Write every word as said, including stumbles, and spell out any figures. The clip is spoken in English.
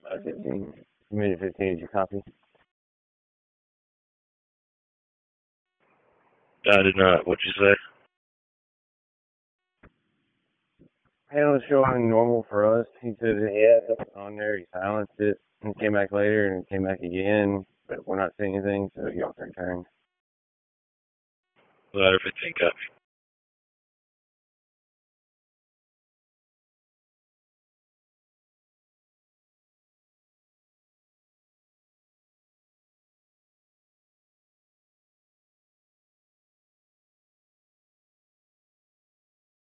Uh, fifteen. You made it fifteen. Did you copy? I did not. What'd you say? Panel was showing normal for us. He said that he had something on there. He silenced it and came back later and came back again. But we're not seeing anything, so y'all can turn. Ladder fifteen copy.